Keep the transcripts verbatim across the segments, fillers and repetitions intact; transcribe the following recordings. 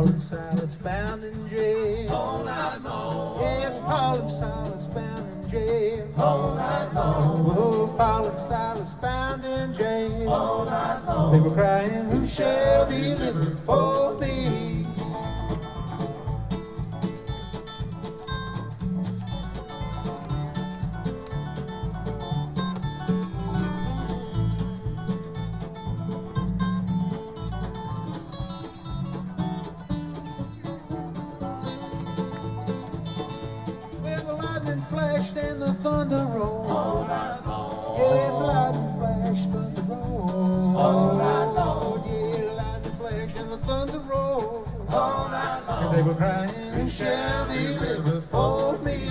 Paul and Silas bound in jail all night long. Yes, Paul and Silas bound in jail All night long. Oh, Paul and Silas bound in jail All night long. They were crying, who shall deliver for me? Flashed and the thunder rolled all night long. Yes, lightning flash, thunder rolled all night long. Yeah, lightning flash and the thunder rolled all night long. And they were crying, who shall deliver for me?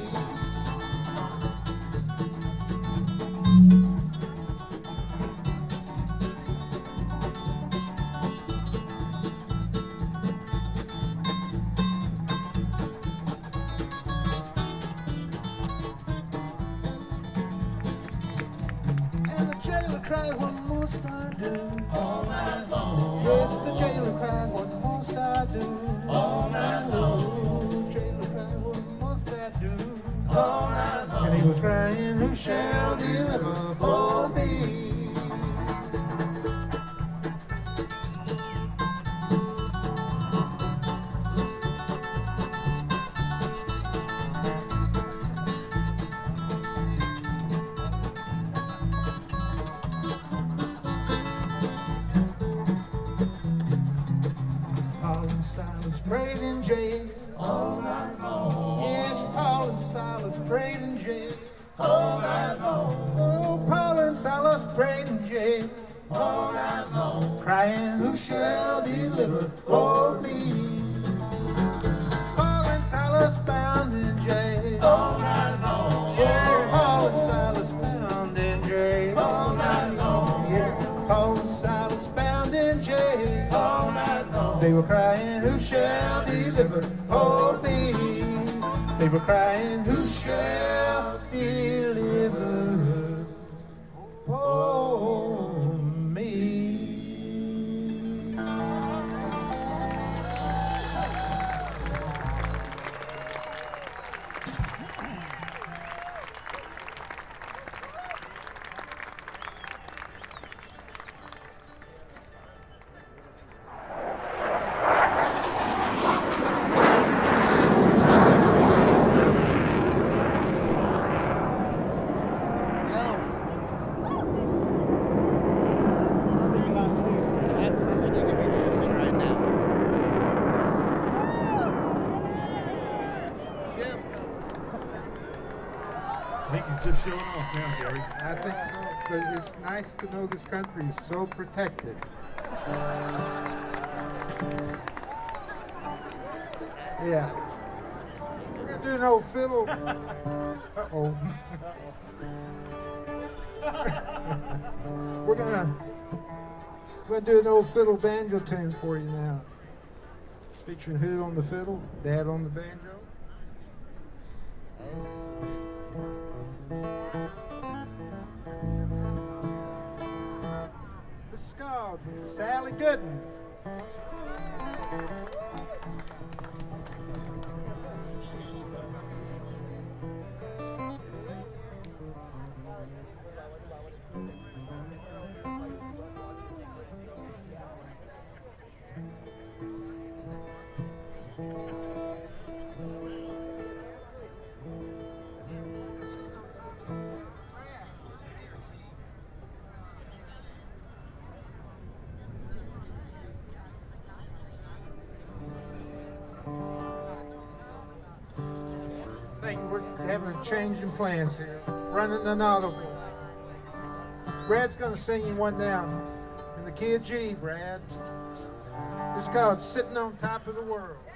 Cried, what must I do? All night long. Yes, the jailer cried, what must I do? All night long. The jailer cried, what must I do? All night long. And he was crying, who shall deliver for me? Silas prayed in jail all night long. Yes, Paul and Silas prayed in jail all night long. Oh, Paul and Silas prayed in jail all night long. Crying, who shall deliver for me? Paul and Silas bound in jail all night long. Yeah, Paul and Silas bound in jail all night long. Yeah, Paul and Silas bound in jail all night long. They were crying, who shall deliver for me? They were crying, who shall deliver for me? I think he's just showing off now, Gary. I think so, but it's nice to know this country is so protected. Yeah. We're going to do an old fiddle. Uh-oh. We're going to we're gonna do an old fiddle banjo tune for you now. Featuring who on the fiddle? Dad on the banjo. This is called Sally Gooden. We're having a change in plans here. Running an audible. Brad's gonna sing you one now in the key of G, Brad. It's called Sitting on Top of the World.